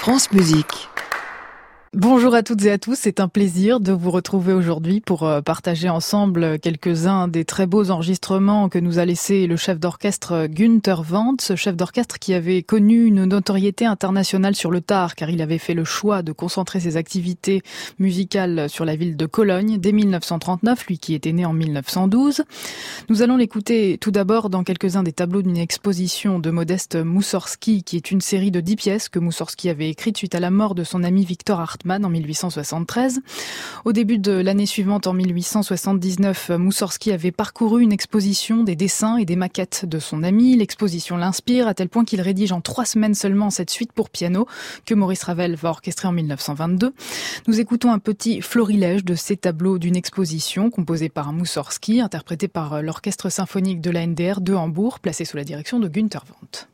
France Musique. Bonjour à toutes et à tous, c'est un plaisir de vous retrouver aujourd'hui pour partager ensemble quelques-uns des très beaux enregistrements que nous a laissé le chef d'orchestre Günther Wendt, ce chef d'orchestre qui avait connu une notoriété internationale sur le tard car il avait fait le choix de concentrer ses activités musicales sur la ville de Cologne dès 1939, lui qui était né en 1912. Nous allons l'écouter tout d'abord dans quelques-uns des tableaux d'une exposition de Modest Moussorgsky qui est une série de 10 pièces que Moussorgsky avait écrites suite à la mort de son ami Victor Hartmann en 1873. Au début de l'année suivante, en 1879, Moussorgsky avait parcouru une exposition des dessins et des maquettes de son ami. L'exposition l'inspire à tel point qu'il rédige en 3 semaines seulement cette suite pour piano que Maurice Ravel va orchestrer en 1922. Nous écoutons un petit florilège de ces tableaux d'une exposition composée par Moussorgsky, interprété par l'Orchestre symphonique de la NDR de Hambourg, placé sous la direction de Günther Wendt.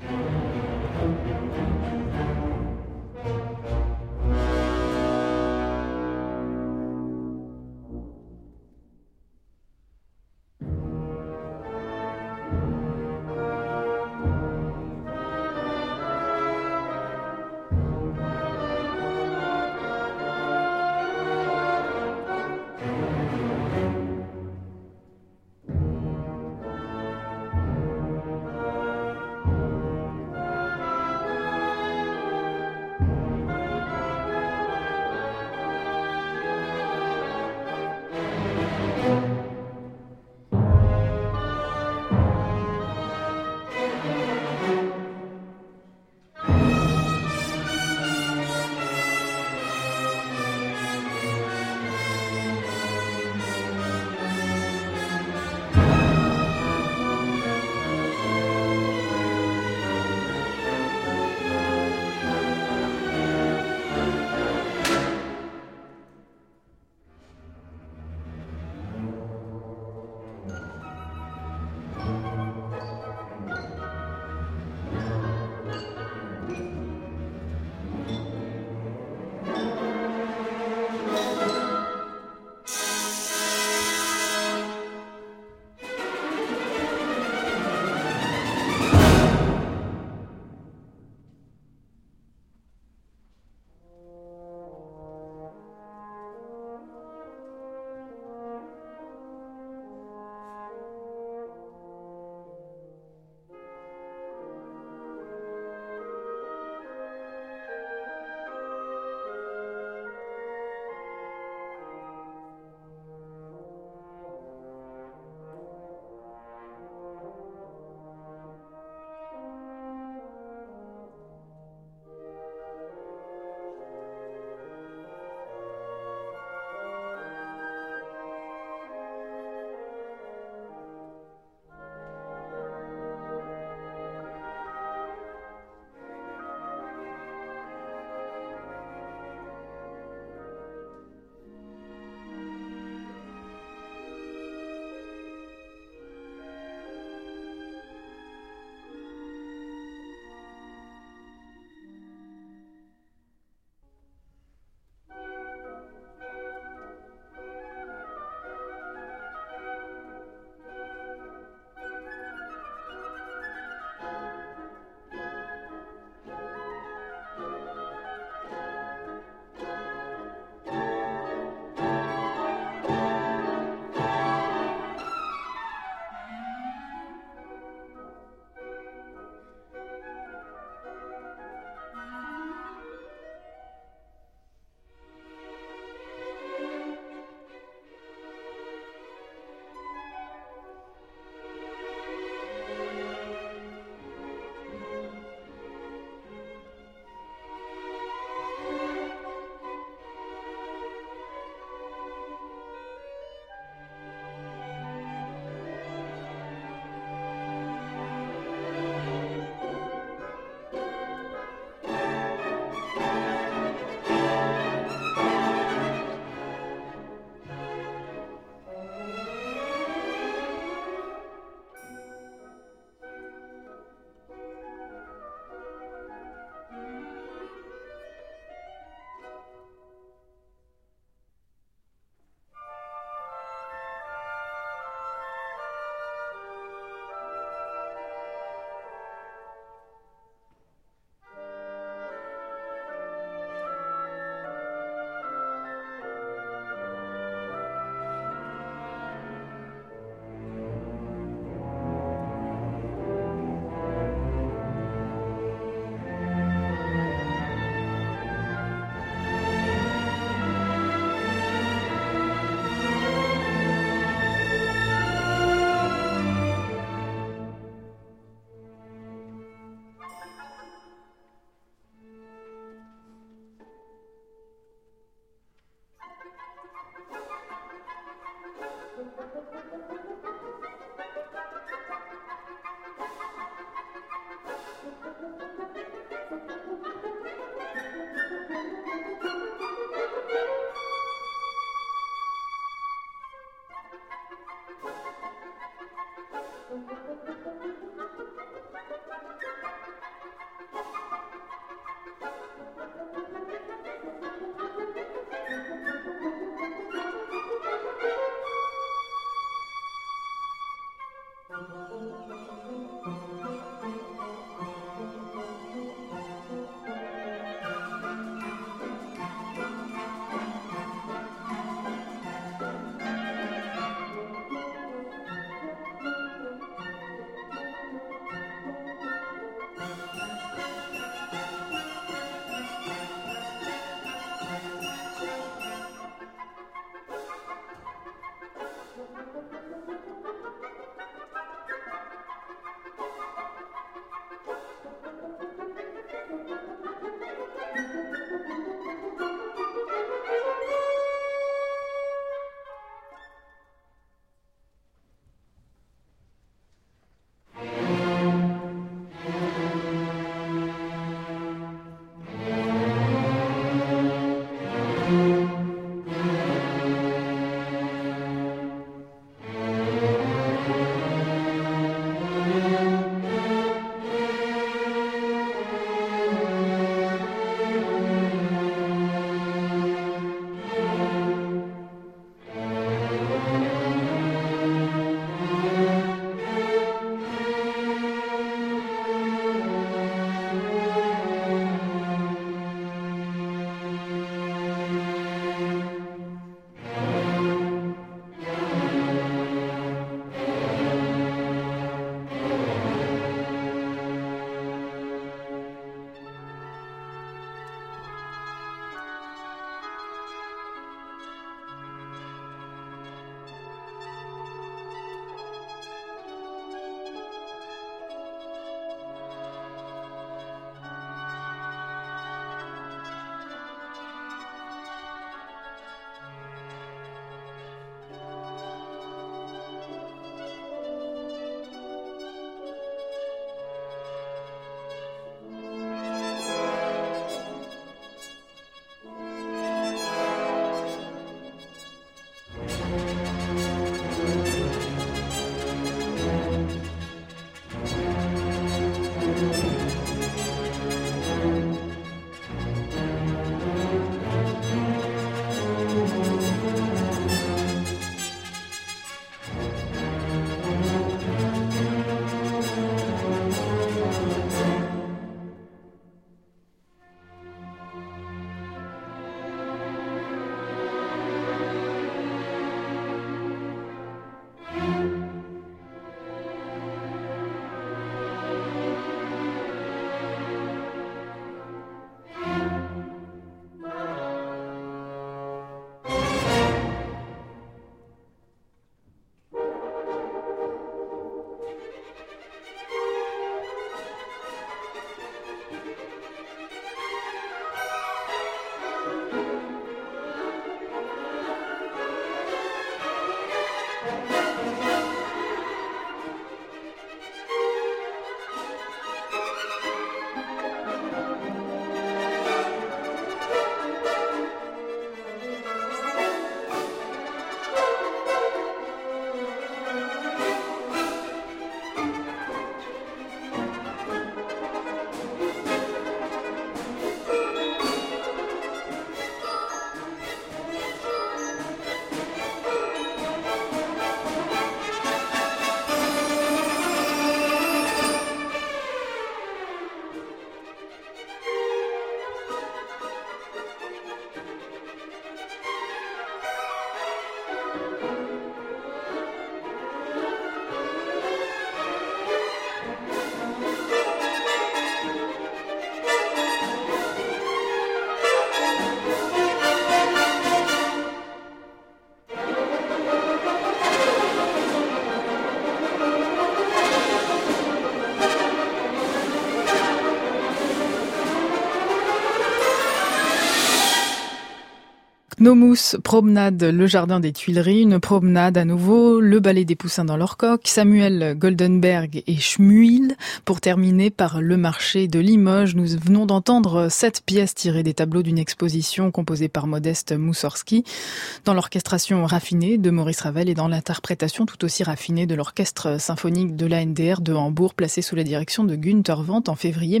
Gnomus, promenade, le jardin des Tuileries, une promenade à nouveau, le ballet des poussins dans leur coque, Samuel Goldenberg et Schmuil, pour terminer par le marché de Limoges. Nous venons d'entendre 7 pièces tirées des tableaux d'une exposition composée par Modeste Moussorski, dans l'orchestration raffinée de Maurice Ravel et dans l'interprétation tout aussi raffinée de l'orchestre symphonique de l'ANDR de Hambourg, placé sous la direction de Günther Wendt en février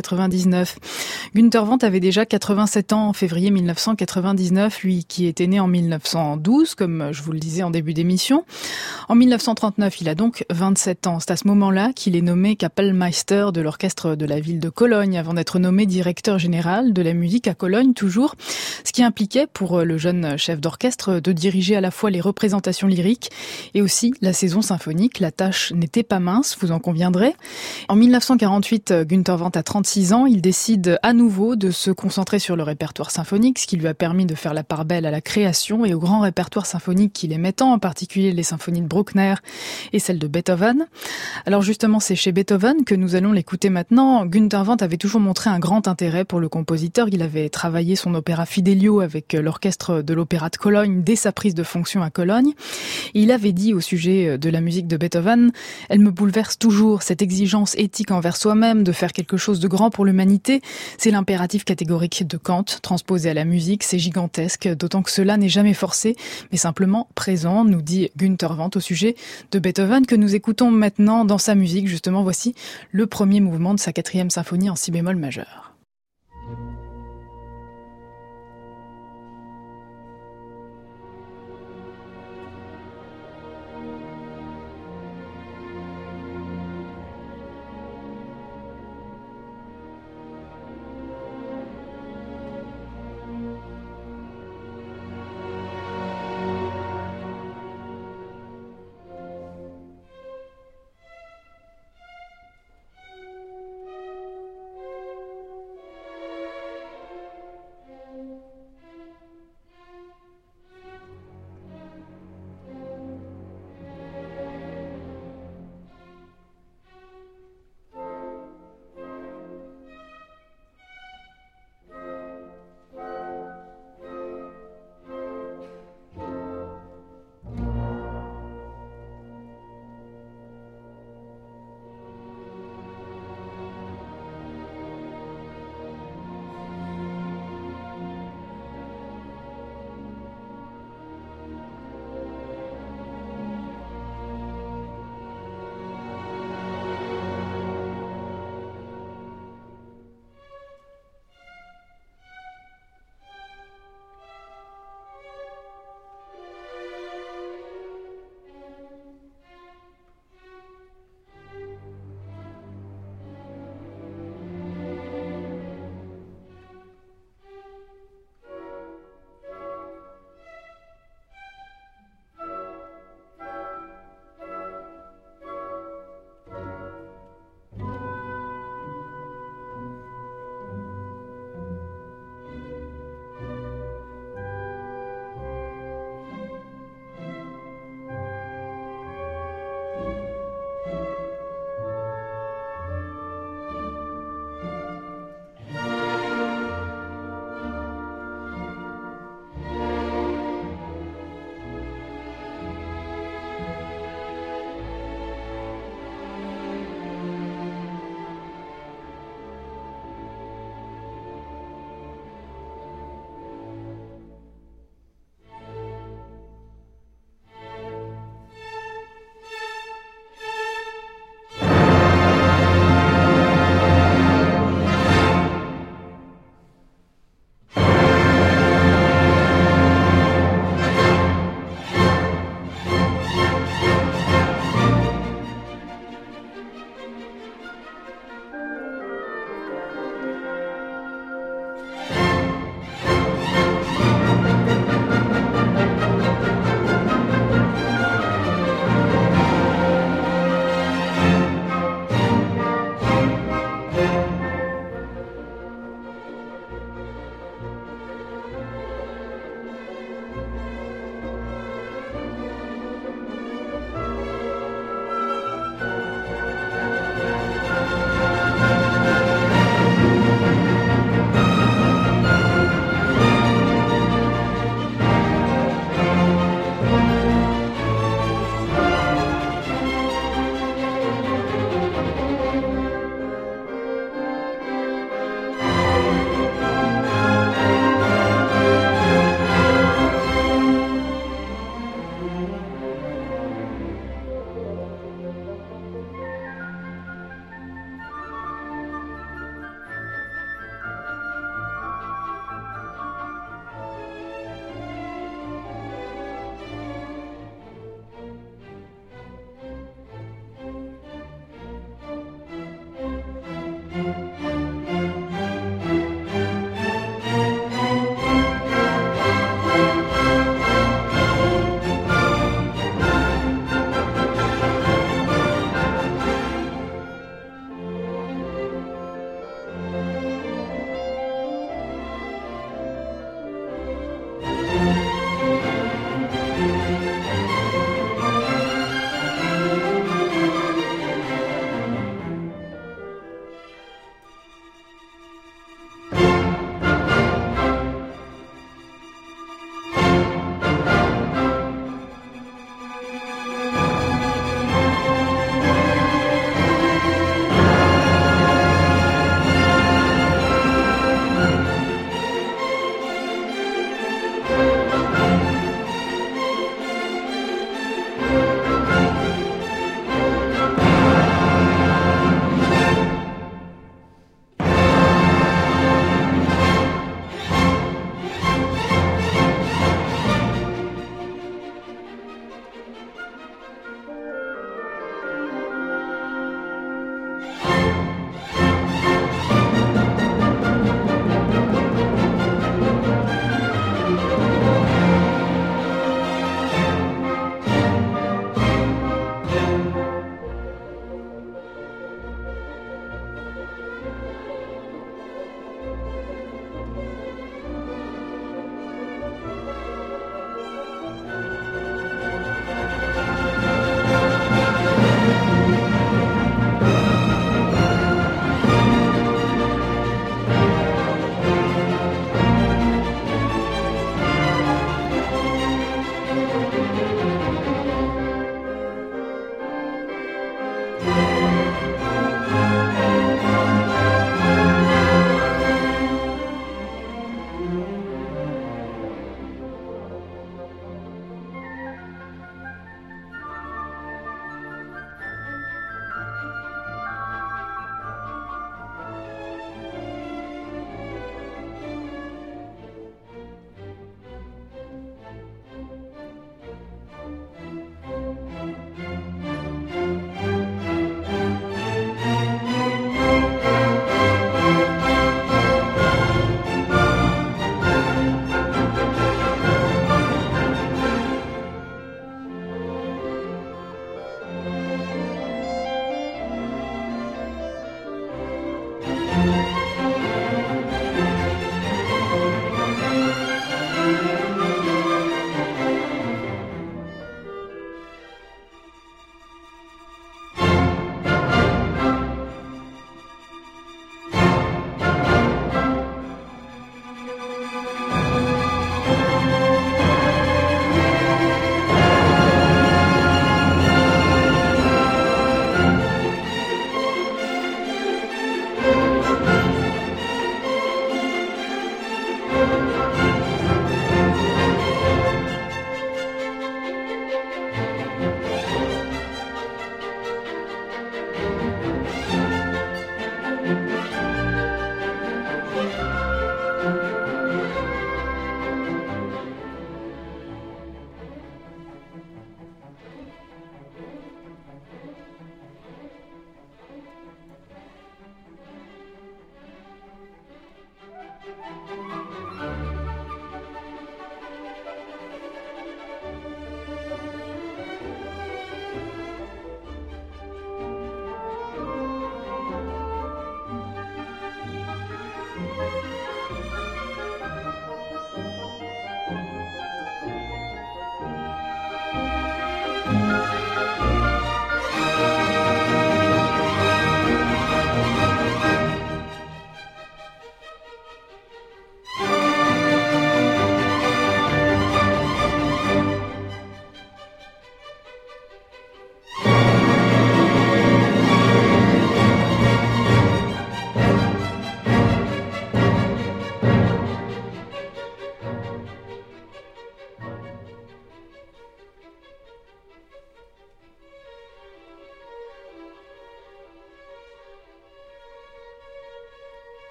1999. Günther Wendt avait déjà 87 ans en février 1999, lui qui était né en 1912, comme je vous le disais en début d'émission. En 1939, il a donc 27 ans. C'est à ce moment-là qu'il est nommé Kapellmeister de l'orchestre de la ville de Cologne, avant d'être nommé directeur général de la musique à Cologne toujours, ce qui impliquait pour le jeune chef d'orchestre de diriger à la fois les représentations lyriques et aussi la saison symphonique. La tâche n'était pas mince, vous en conviendrez. En 1948, Günther Wendt a 36 ans, il décide à nouveau de se concentrer sur le répertoire symphonique, ce qui lui a permis de faire la part belle à la création et au grand répertoire symphonique qu'il aimait tant, en particulier les symphonies de Bruckner et celles de Beethoven. Alors justement, c'est chez Beethoven que nous allons l'écouter maintenant. Günther Wendt avait toujours montré un grand intérêt pour le compositeur. Il avait travaillé son opéra Fidelio avec l'orchestre de l'Opéra de Cologne dès sa prise de fonction à Cologne. Et il avait dit au sujet de la musique de Beethoven: « Elle me bouleverse toujours, cette exigence éthique envers soi-même de faire quelque chose de grand pour l'humanité. C'est l'impératif catégorique de Kant, transposé à la musique, c'est gigantesque, d'autant que cela n'est jamais forcé, mais simplement présent », nous dit Günther Wendt au sujet de Beethoven, que nous écoutons maintenant dans sa musique. Justement, voici le premier mouvement de sa 4e symphonie en si bémol majeur.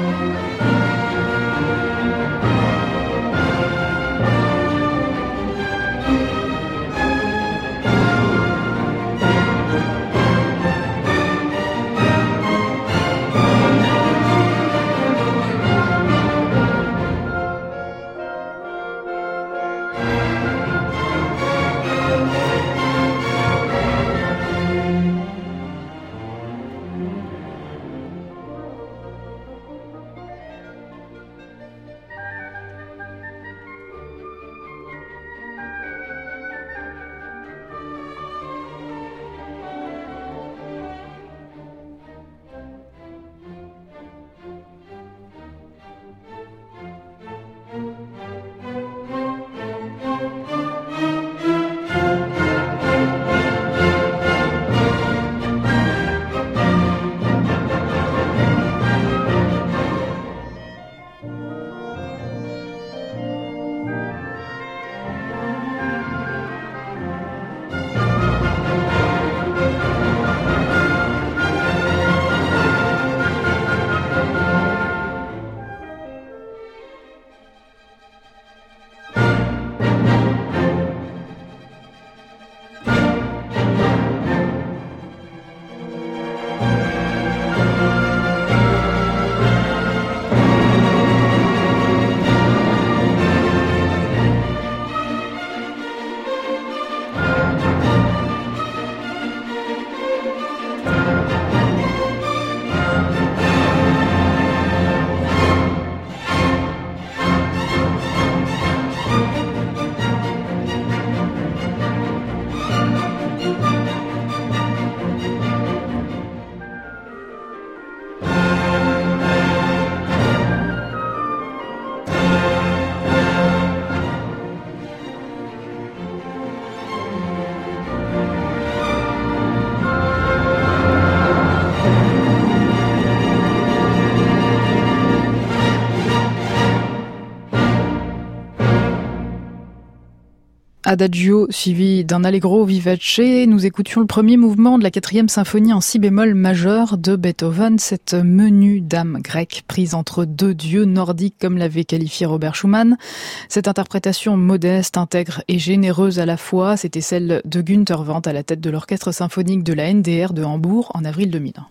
Adagio suivi d'un allegro vivace, nous écoutions le premier mouvement de la 4e symphonie en si bémol majeur de Beethoven, cette menue dame grecque prise entre deux dieux nordiques comme l'avait qualifié Robert Schumann. Cette interprétation modeste, intègre et généreuse à la fois, c'était celle de Günther Wendt à la tête de l'orchestre symphonique de la NDR de Hambourg en avril 2001.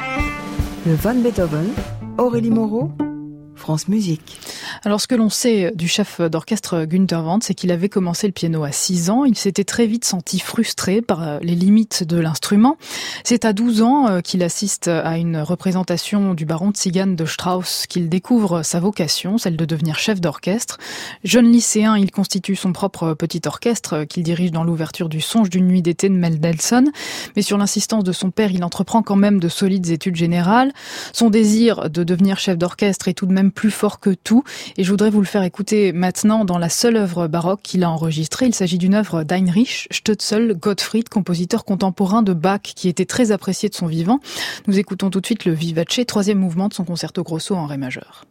Le Von Beethoven, Aurélie Moreau, France Musique. Alors ce que l'on sait du chef d'orchestre Günther Wendt, c'est qu'il avait commencé le piano à 6 ans. Il s'était très vite senti frustré par les limites de l'instrument. C'est à 12 ans qu'il assiste à une représentation du baron Tzigane de Strauss qu'il découvre sa vocation, celle de devenir chef d'orchestre. Jeune lycéen, il constitue son propre petit orchestre qu'il dirige dans l'ouverture du Songe d'une nuit d'été de Mendelssohn. Mais sur l'insistance de son père, il entreprend quand même de solides études générales. Son désir de devenir chef d'orchestre est tout de même plus fort que tout. Et je voudrais vous le faire écouter maintenant dans la seule œuvre baroque qu'il a enregistrée. Il s'agit d'une œuvre d'Heinrich Stötzel Gottfried, compositeur contemporain de Bach, qui était très apprécié de son vivant. Nous écoutons tout de suite le Vivace, 3e mouvement de son concerto grosso en ré majeur.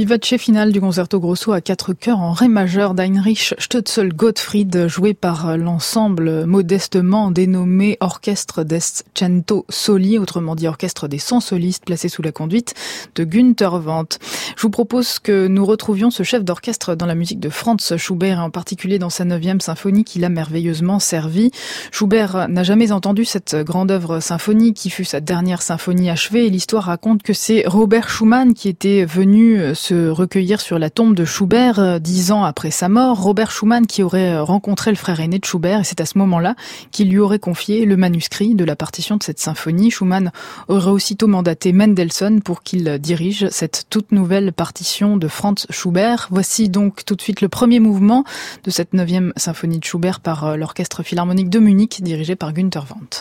vivace finale du concerto grosso à 4 chœurs en ré majeur d'Heinrich Stötzel-Gottfried, joué par l'ensemble modestement dénommé Orchestre des Cento Soli, autrement dit orchestre des 100 solistes, placé sous la conduite de Günther Wendt. Je vous propose que nous retrouvions ce chef d'orchestre dans la musique de Franz Schubert, en particulier dans sa 9e symphonie qui l'a merveilleusement servi. Schubert n'a jamais entendu cette grande œuvre symphonique qui fut sa dernière symphonie achevée, et l'histoire raconte que c'est Robert Schumann qui était venu se recueillir sur la tombe de Schubert 10 ans après sa mort. Robert Schumann qui aurait rencontré le frère aîné de Schubert, et c'est à ce moment-là qu'il lui aurait confié le manuscrit de la partition de cette symphonie. Schumann aurait aussitôt mandaté Mendelssohn pour qu'il dirige cette toute nouvelle partition de Franz Schubert. Voici donc tout de suite le premier mouvement de cette 9e symphonie de Schubert par l'Orchestre Philharmonique de Munich, dirigé par Günther Wendt.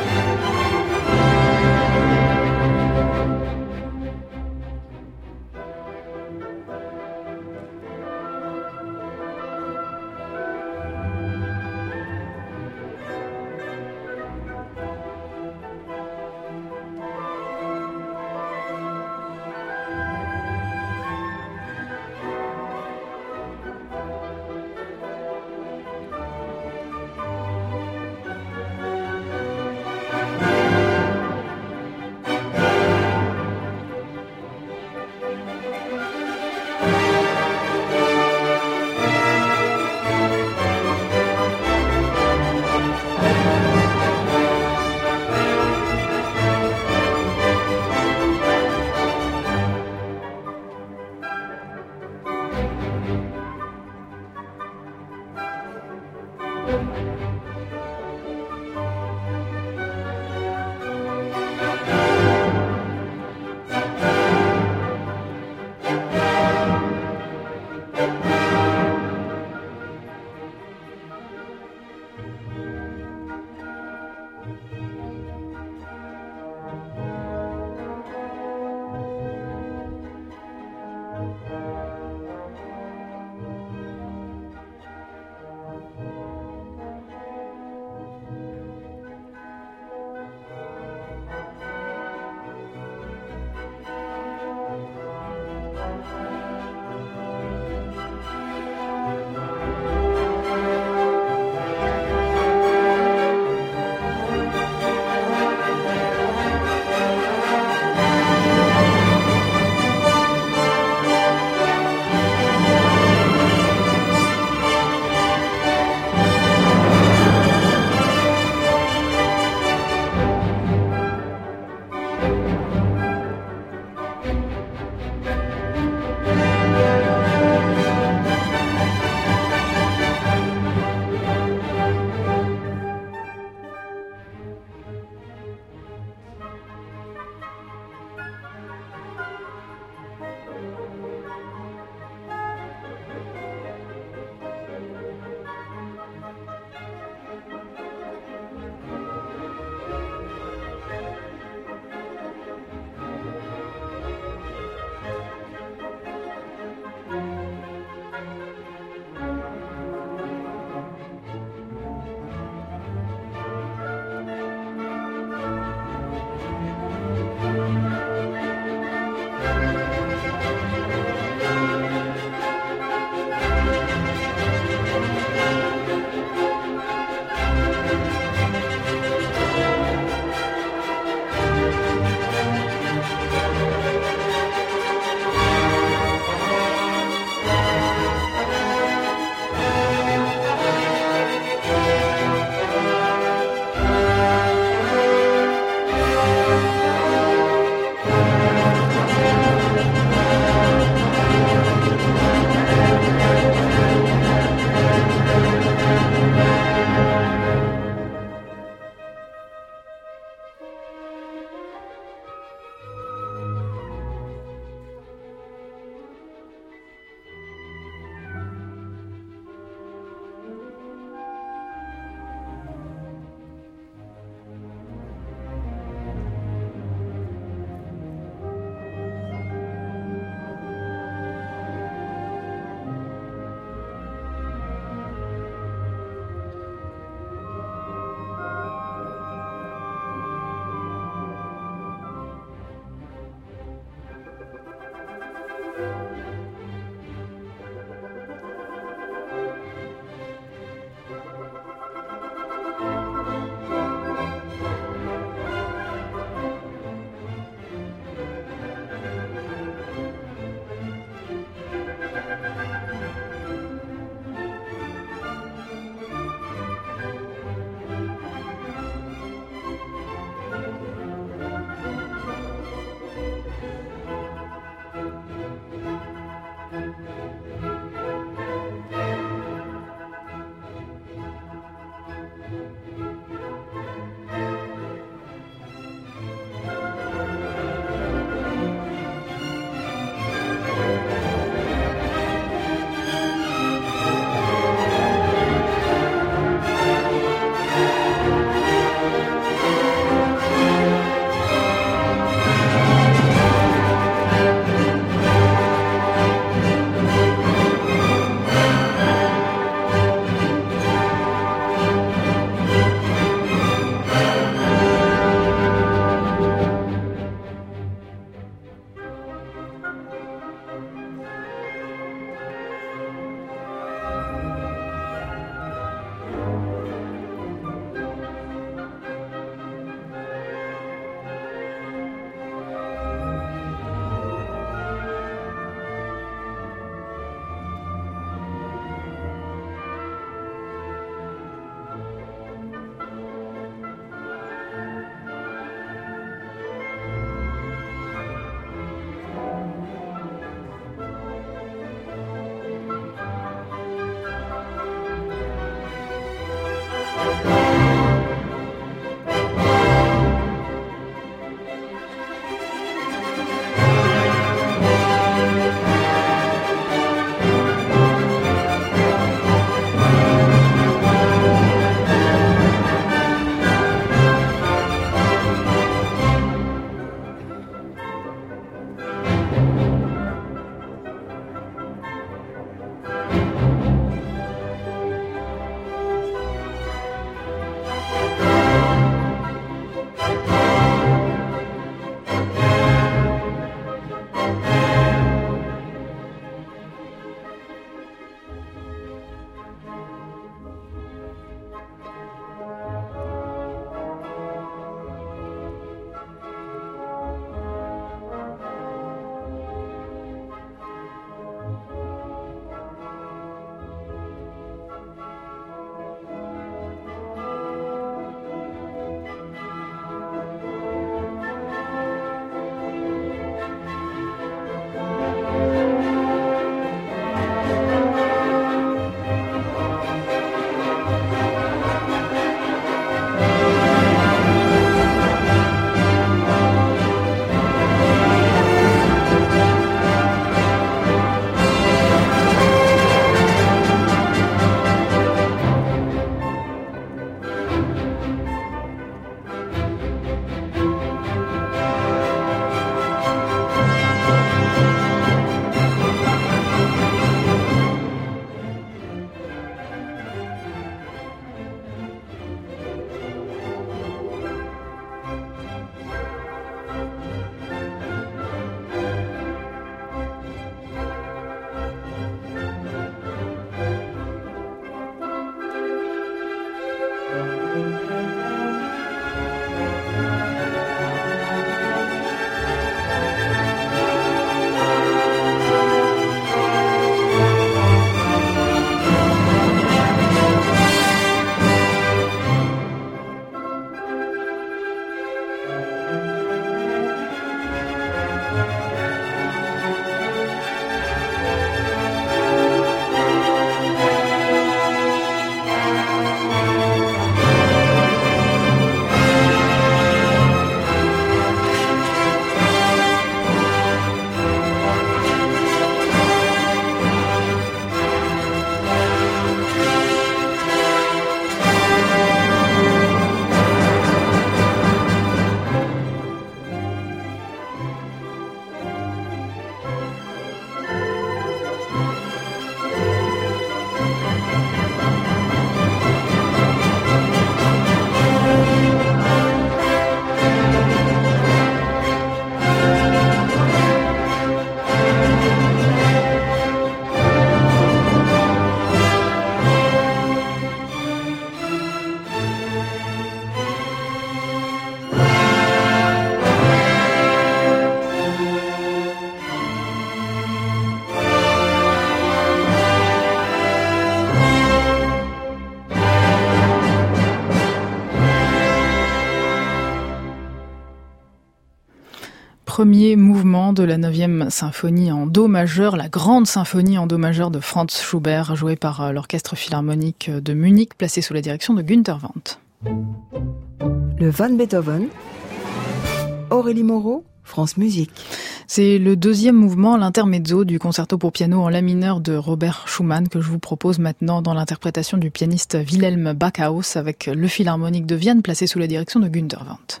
premier mouvement de la 9e symphonie en do majeur, la grande symphonie en do majeur de Franz Schubert, jouée par l'Orchestre Philharmonique de Munich, placé sous la direction de Günther Wendt. Le Van Beethoven, Aurélie Moreau, France Musique. C'est le deuxième mouvement, l'intermezzo du concerto pour piano en la mineur de Robert Schumann que je vous propose maintenant dans l'interprétation du pianiste Wilhelm Backhaus avec le Philharmonique de Vienne placé sous la direction de Günther Wendt.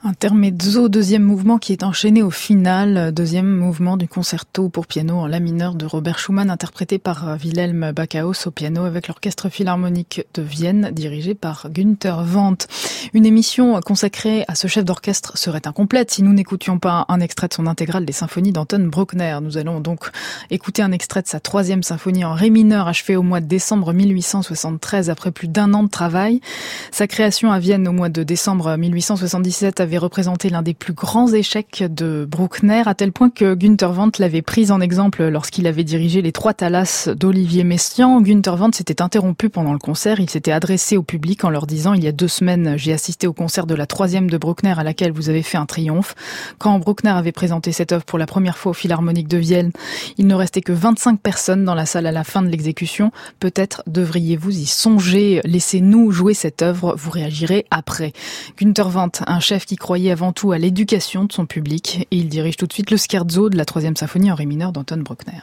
Intermezzo, deuxième mouvement qui est enchaîné au final, deuxième mouvement du concerto pour piano en la mineur de Robert Schumann, interprété par Wilhelm Backhaus au piano avec l'Orchestre Philharmonique de Vienne, dirigé par Günther Wendt. Une émission consacrée à ce chef d'orchestre serait incomplète si nous n'écoutions pas un extrait de son intégrale des symphonies d'Anton Bruckner. Nous allons donc écouter un extrait de sa troisième symphonie en ré mineur, achevée au mois de décembre 1873 après plus d'un an de travail. Sa création à Vienne au mois de décembre 1877 avait représenté l'un des plus grands échecs de Bruckner, à tel point que Günther Wendt l'avait pris en exemple lorsqu'il avait dirigé les 3 Thalas d'Olivier Messiaen. Günther Wendt s'était interrompu pendant le concert. Il s'était adressé au public en leur disant: il y a 2 semaines, j'ai assisté au concert de la 3e de Bruckner à laquelle vous avez fait un triomphe. Quand Bruckner avait présenté cette œuvre pour la première fois au Philharmonique de Vienne, il ne restait que 25 personnes dans la salle à la fin de l'exécution. Peut-être devriez-vous y songer. Laissez-nous jouer cette œuvre, vous réagirez après. Günther Wendt, un chef qui croyait avant tout à l'éducation de son public, et il dirige tout de suite le scherzo de la 3e symphonie en ré mineur d'Anton Bruckner.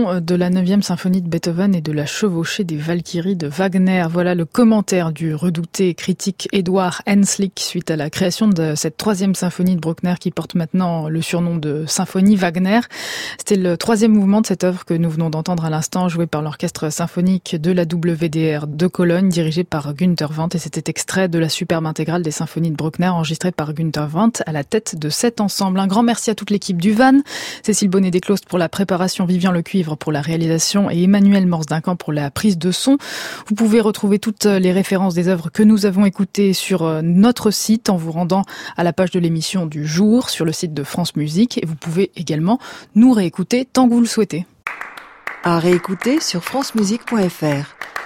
son de la 9e symphonie de Beethoven et de la chevauchée des Valkyries de Wagner. Voilà le commentaire du redouté critique Édouard Henslick suite à la création de cette 3e symphonie de Bruckner qui porte maintenant le surnom de symphonie Wagner. C'était le 3e mouvement de cette œuvre que nous venons d'entendre à l'instant, joué par l'orchestre symphonique de la WDR de Cologne, dirigé par Günther Wendt, et c'était extrait de la superbe intégrale des symphonies de Bruckner enregistrée par Günther Wendt à la tête de cet ensemble. Un grand merci à toute l'équipe du VAN, Cécile Bonnet-Desclostes pour la préparation, Vivian Lecuivre pour la réalisation et Emmanuel Morse-Duncan pour la prise de son. Vous pouvez retrouver toutes les références des œuvres que nous avons écoutées sur notre site en vous rendant à la page de l'émission du jour sur le site de France Musique, et vous pouvez également nous réécouter tant que vous le souhaitez. À réécouter sur francemusique.fr.